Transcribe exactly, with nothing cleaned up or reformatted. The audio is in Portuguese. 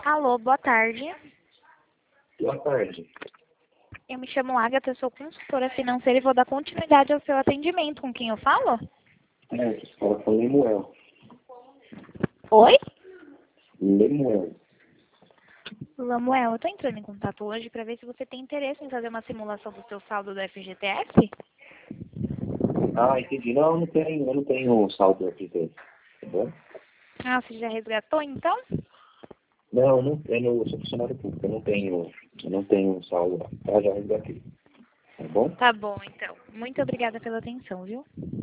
Alô, boa tarde. Boa tarde. Eu me chamo Agatha, sou consultora financeira e vou dar continuidade ao seu atendimento. Com quem eu falo? É, você fala com Lemuel. Oi? Lemuel. Lamuel, eu estou entrando em contato hoje para ver se você tem interesse em fazer uma simulação do seu saldo do F G T S. Ah, entendi. Não, eu não tenho, eu não tenho saldo aqui, tá bom? Ah, você já resgatou então? Não, não tenho, eu sou funcionário público, eu não tenho, eu não tenho saldo, tá? Já resgatei, tá bom? Tá bom, então. Muito obrigada pela atenção, viu?